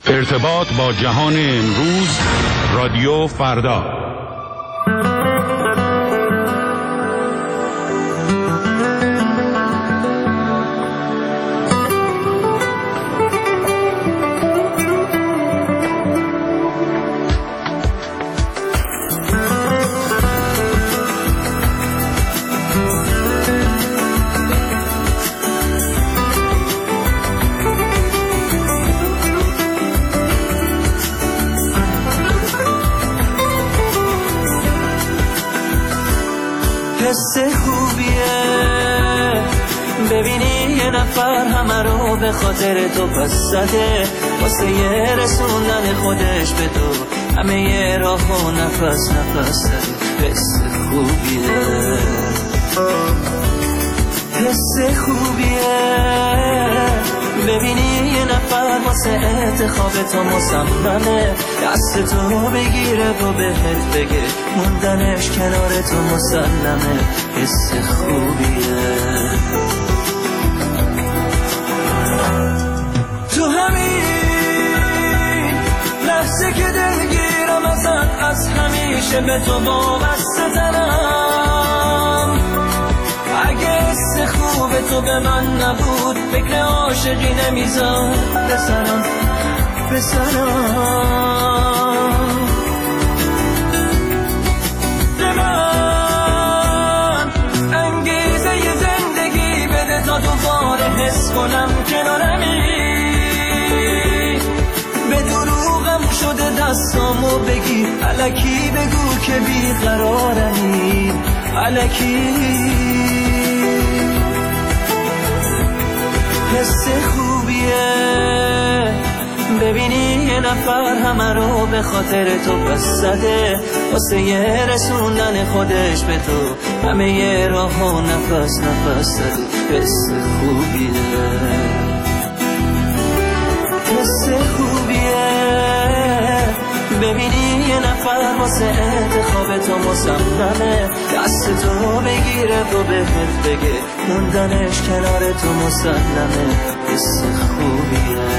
ارتباط با جهان امروز، رادیو فردا. حس خوبیه ببینی یه نفر همه رو به خاطر تو پس زده، واسه یه رسوندن خودش به تو همه یه راه و نفس نفس زده. حس خوبیه، حس خوبیه ببینی یه نفر واسه انتخاب تو مصممه، دست تو بگیره و بهت بگه موندنش کنار تو مسلمه. حس خوبیه، تو همین لحظه که دلگیرم ازت، از همیشه به تو وابسته ترم. اگه حس خوب تو به من نبود فکر عاشقی نمیذار بسرم به من انگیزه ی زندگی بده تا دوباره حس کنم کنارمی. به دروغم شده دستامو بگی، الکی بگو که بیقرارمی، الکی. حس خوبیه ببینی یه نفر همه رو به خاطر تو پس زده، واسه یه رسوندن خودش به تو همه یه راه و نفس نفس زده. حس خوبیه، حس خوبیه ببینی یه نفر واسه انتخاب تو مصممه، دست تو بگیره و بهت بگه موندنش کنار تو مسلمه. حس خوبیه.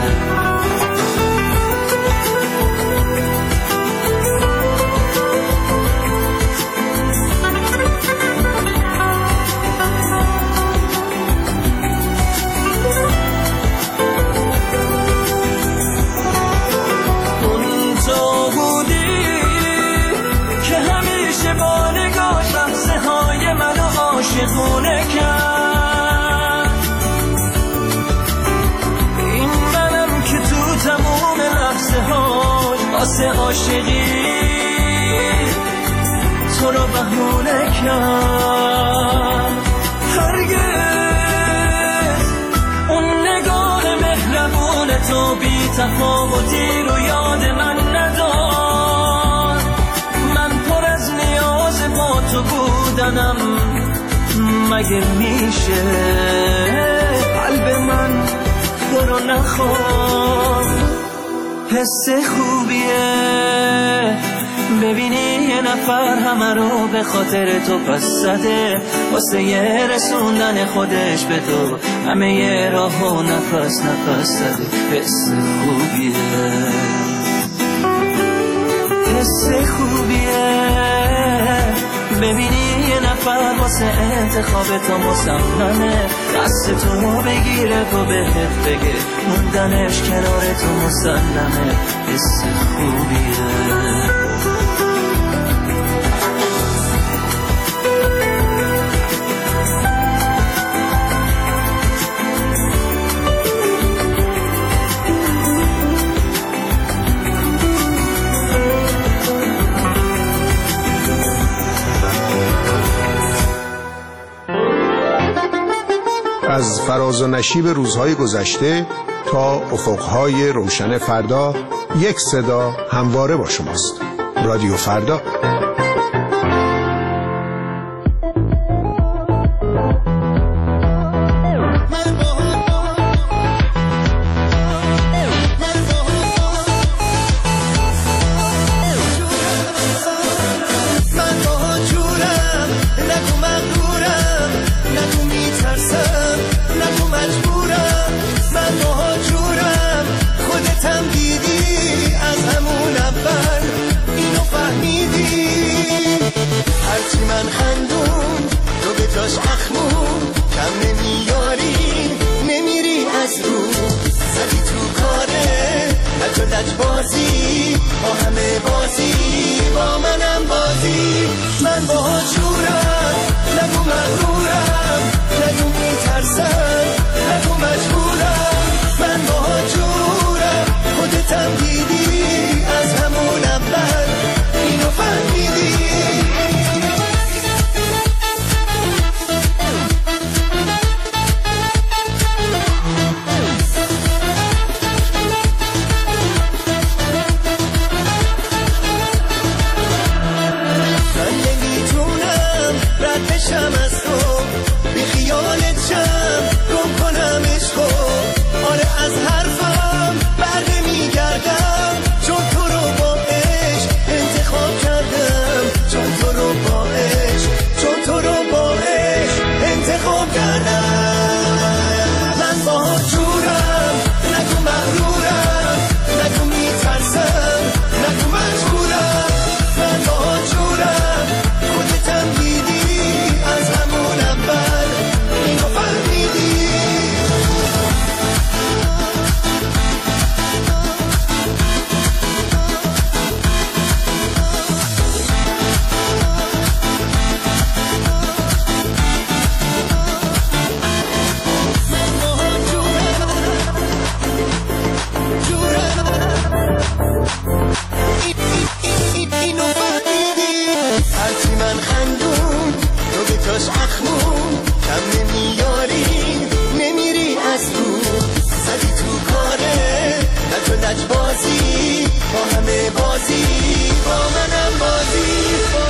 عاشقونه کرد این منم که تو تموم لحظه هاش واسه عاشقی تو رو بهونه کرد. هرگز اون نگاه مهربون تو بی تفاوتی رو یاد من ندار. من پر از نیاز با تو بودنم، مگه میشه قلب من تو رو نخواد. حس خوبیه ببینی یه نفر همه رو به خاطر تو پس زده، واسه یه رسوندن خودش به تو همه یه راه و نفس نفس زده. حس خوبیه، حس خوبیه ببینی یه نفر واسه انتخاب تو مصممه، دست تو بگیره و بهت بگه موندنش کنار تو مسلمه. حس خوبیه. از فراز و نشیب روزهای گذشته تا افقهای روشن فردا، یک صدا همواره با شماست. رادیو فردا. مجبورم، من مهاجرم، خودتم زدی تو کاره لج بازی با همه بازی با منم بازی من با جورم نگو مغرورم نگو میترسم نگو مجبورم من با جورم خودتم دیدی از همون اول اینو فهمیدی شم از تو بی خیالت شم گم کنم عشقو آره از حرفم بر نمیگردم چون تو رو با عشق انتخاب کردم چون تو رو با عشق چون تو رو با عشق انتخاب کردم من با جورم نگو مغرورم نگو میترسم نگو مجبورم من با جورم خودتم دیدی از همون اول اینو فهمیدی اینو فهمیدی هرچی من خندون تو به تاش اخمون کم نمیاری نمیری از رو زدی تو کاره لج بازی با همه بازی با منم بازی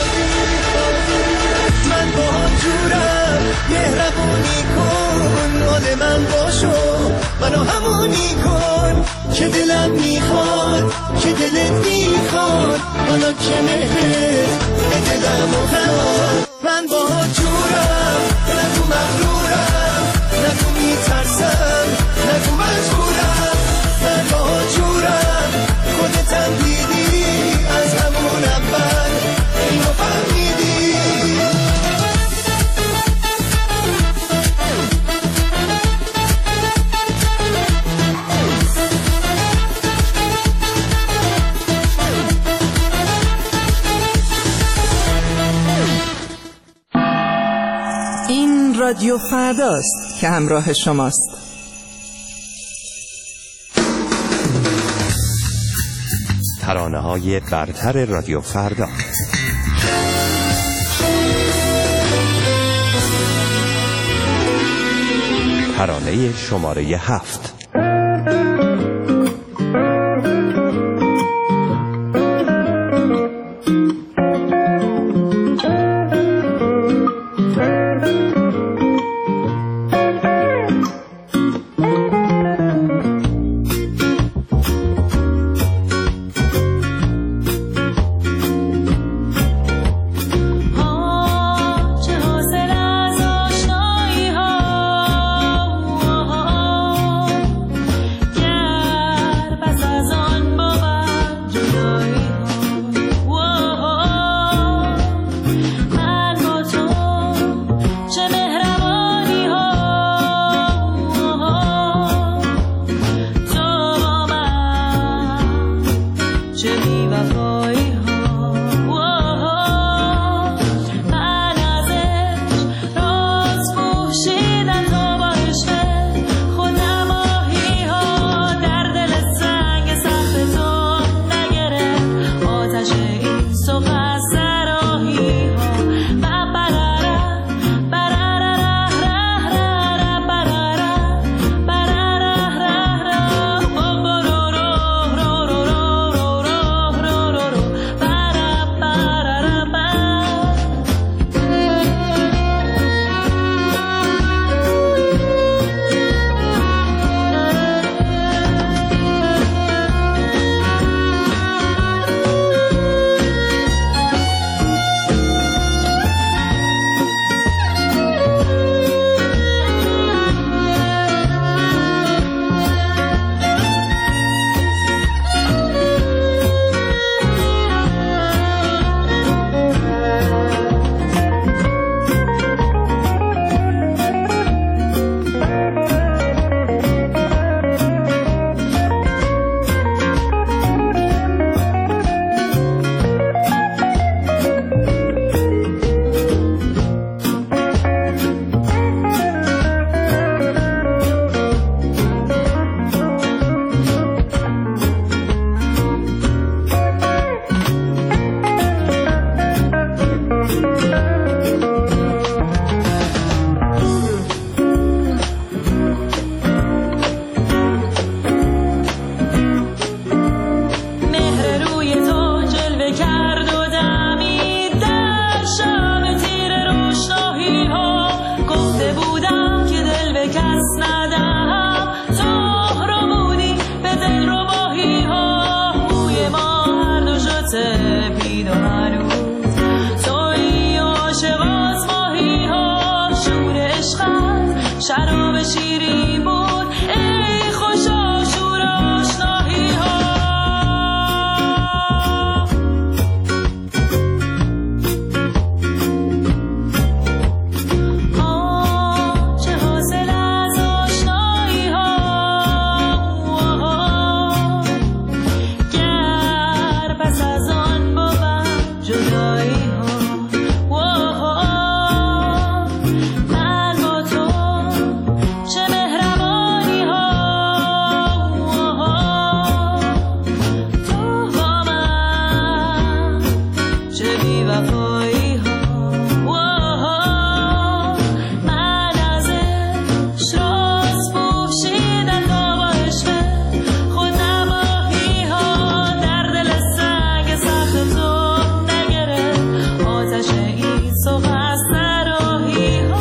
من با جورم مهربونی کن مال من باشو منو همونی کن که دلم میخواد که دلت میخواد حالا که مهرت به دلم افتاد من با جورم نگو مغرورم نگو میترسم نگو مجبورم من با جورم خودتم دیدی از همون اول اینو فهمیدی این رادیو فرداست که همراه شماست. ترانه‌های برتر رادیو فردا. ترانه شماره 7. دلرباهی ها روی ما هر دو شده پید و هنوز توی عاشق آزماهی ها شور عشقت شراب شیرین بود ای خوشا شور آشناهی ها چه حاصل از آشنایی ها گر پس از آن بود جدایی ها من با تو چه مهربانی ها تو با من چه بی‌وفایی ها من از عشق راست پوشیدم تا با عشق خود نماهی ها در دل سنگ سخت تو نگرفت آتش این صبح سراهی ها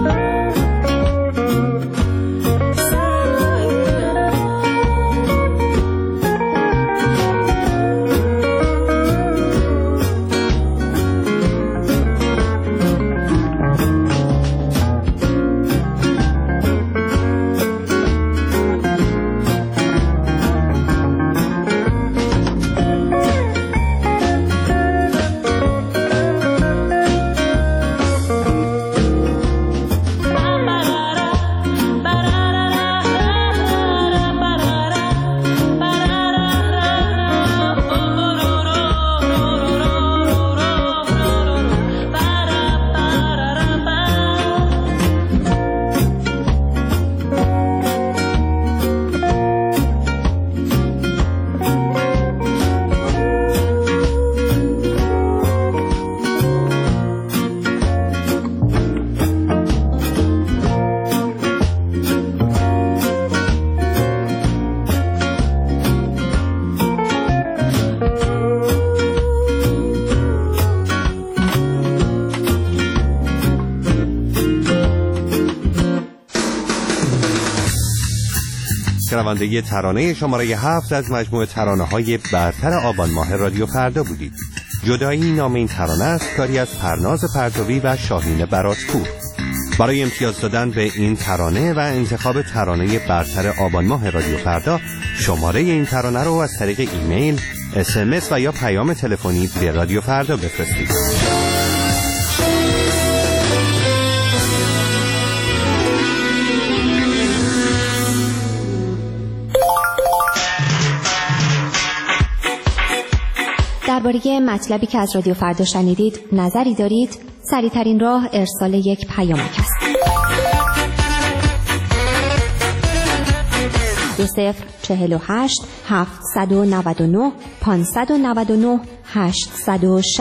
شنونده ترانه شماره 7 از مجموعه ترانه‌های برتر آبان ماه رادیو فردا بودید. جدایی نام این ترانه است، کاری از پرناز پرتوی و شاهین براتپور. برای امتیاز دادن به این ترانه و انتخاب ترانه برتر آبان ماه رادیو فردا شماره این ترانه رو از طریق ایمیل، SMS و یا پیام تلفنی به رادیو فردا بفرستید. درباره مطلبی که از رادیو فردا شنیدید نظری دارید؟ سریع‌ترین راه ارسال یک پیامک است. 2048 799 599 860.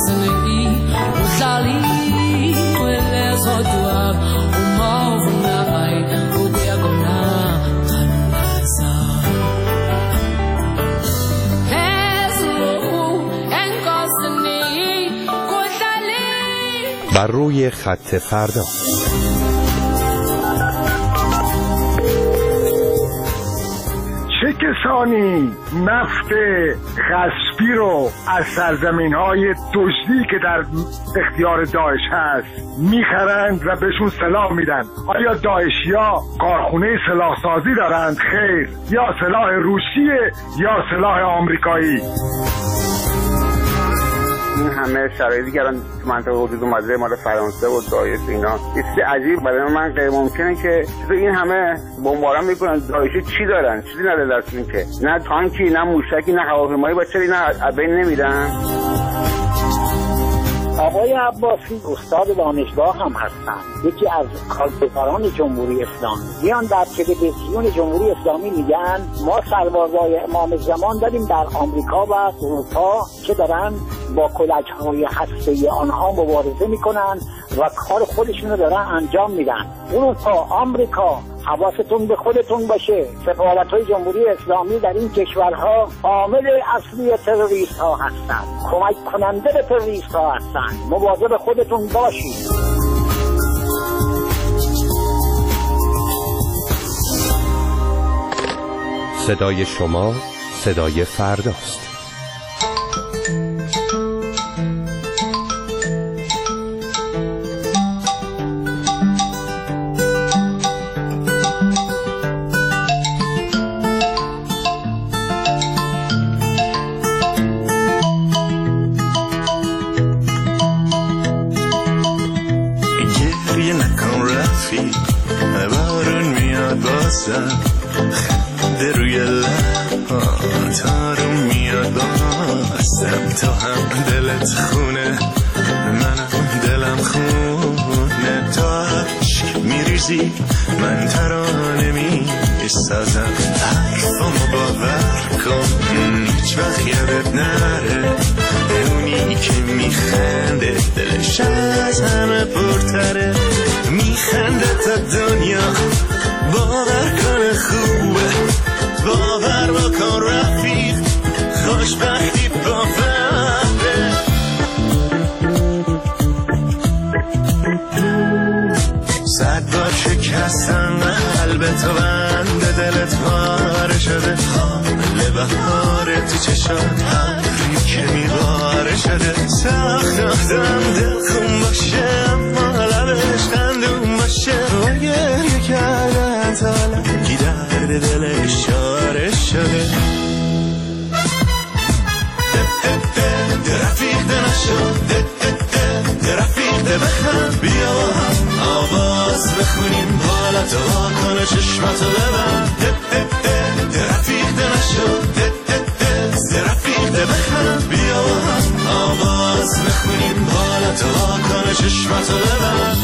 بر روی خط فردا. چه کسانی نفت غصبی رو از سرزمین‌های دزدی که در اختیار داعش هست میخرند و بهشون سلاح میدن؟ آیا داعشیا کارخونه سلاحسازی دارند؟ خیر. یا سلاح روسیه یا سلاح آمریکایی. این همه شرایطی که الان تو منطقه حدود اومده مال فرانسه و داعش اینا چیزی عجیب برای من غیر ممکنه که این همه بمباران میکنن. داعش چی دارن؟ چیزی نداره دستشون که نه تانکی نه موشکی نه هواپیمایی باشه اینا از بین نمیرن. آقای عباسی استاد دانشگاه هم هستن، یکی از کارگزاران جمهوری اسلامی. میان در تلویزیون جمهوری اسلامی میگن ما سربازای امام زمان داریم در آمریکا و اروپا که دارن با کلچهای هسته‌ای آنها مبارزه میکنن و کار خودشون رو دارن انجام میدن. اروپا، آمریکا، حواستون به خودتون باشه. سفارت‌های جمهوری اسلامی در این کشورها عامل اصلی تروریست ها هستند، کمک کننده به تروریست ها هستند. مواظب خودتون باشید. صدای شما صدای فرداست. بارون میاد بازم خنده روی لبات آروم میاد بازم تو هم دلت خونه منم دلم خونه تو عشق میریزی من ترانه میسازم حرفامو باور کن هیچ وقت یادت نره اونی که میخنده دلش از همه پرتره میخنده تا دنیا باور کنه خوبه باور بکن رفیق خوشبختی باوره صد بار شکستم قلب تو بنده دلت پاره شده حال بهاره تو چشات هری که میباره شده سخت آدم دل خون باشه اما لبش خندون باشه و گریه کردن تا لنگی درد دل اشاره شده رفیق نشد رفیق بخند بیا آواز بخونیم بالا تو واکنه چشماتو ببند رفیق نشد رفیق بخند بیا آواز بخونیم بالا تو واکنه چشماتو ببند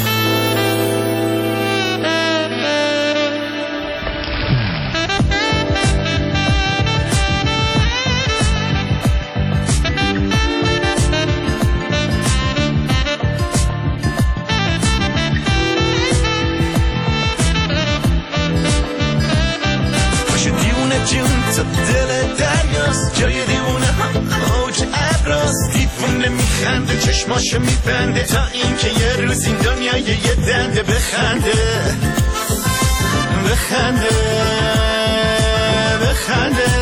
جون تو دل دریاست جای دیونه هم اوج ابراست دیوونه میخنده چشماشو میبنده تا اینکه یه روز این دنیای یه دنده بخنده بخنده بخنده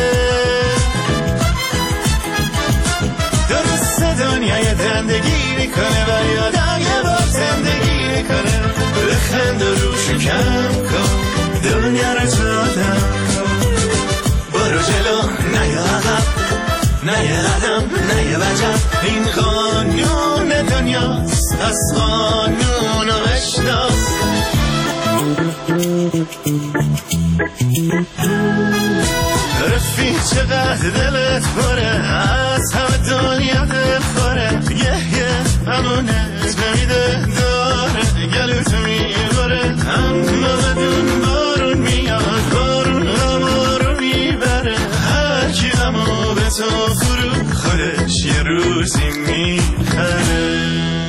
درست دنیای دندگی میکنه و یادای با زندگی میکنه بخنده روشو کم کن دنیا رو جادم برو جلو نه یا عقب نه یه قدم نه یه وجب این قانون دنیاست از قانون و بشناس رفیق چقدر دلت پره از همه دنیا دل خوره یه همونت نمیده داره گلوتو میباره اما بدون بارون میاد بارون همارو میبره هر کی همو به تو فرو خودش یه رو روزی میخره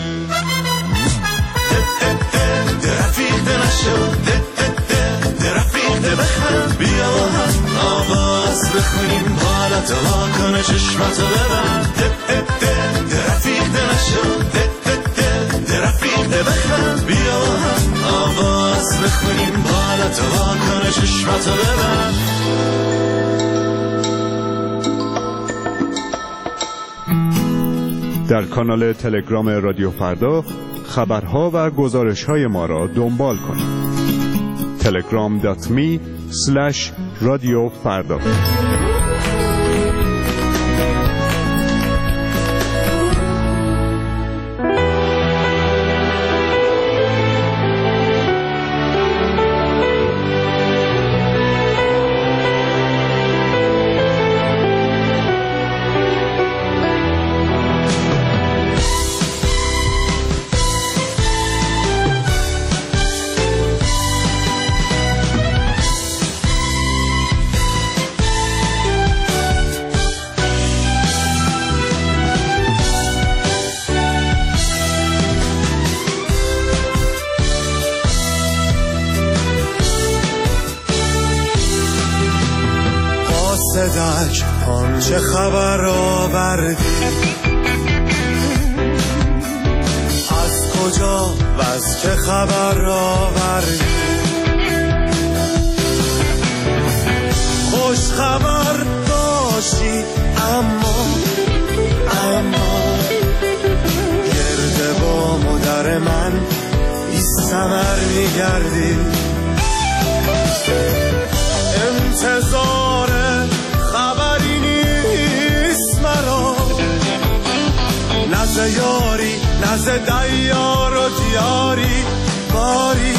درفیقه نشو درفیقه بخم بیا با هم آواز بخونیم حالت وا کنه چشماتو ببن درفیقه نشو درفیقه بخم بیا با هم آواز بخونیم حالت وا کنه چشماتو ببن در کانال تلگرام رادیو فردا خبرها و گزارش‌های ما را دنبال کنید. telegram.me/رادیو فردا. چه خبر آوردی از کجا و از چه خبر آوردی خوش خبر داشتی اما گرد با مادر من بی ثمر میگردی انتظار خبری نیست مرا نزد یاری نزد دیار و دیاری باری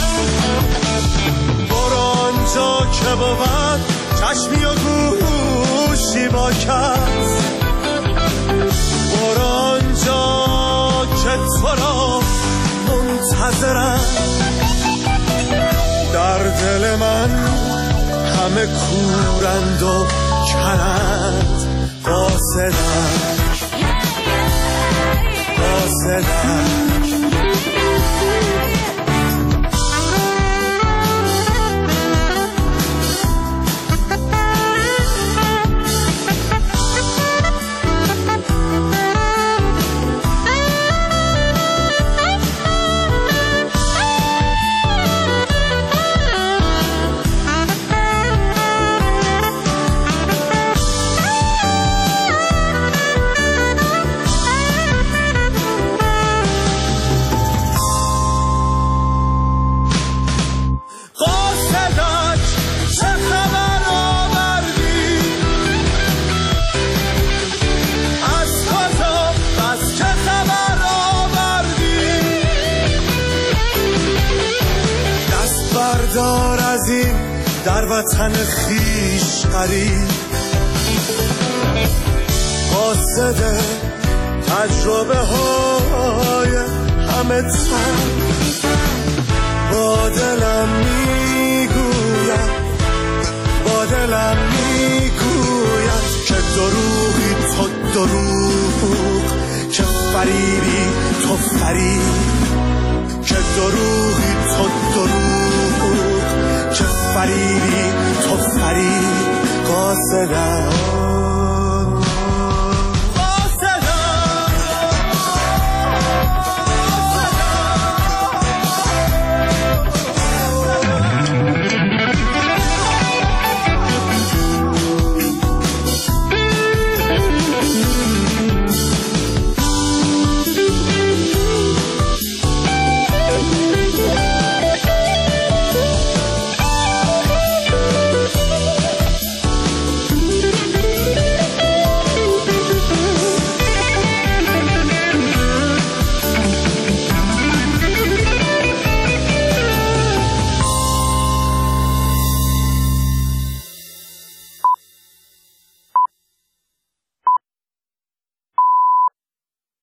برو آنجا که بود چشمی و گوشی با کس برو آنجا که تو را منتظرم در دل من همه کورند و کرند قاصدند دار از این در وطن خیش غریب قاصد تجربه های همه تن با دلم میگوید که دروغی تو دروغ که فریبی تو فریب که دروغی تو دروغ که فریبی تو فریب قاصدم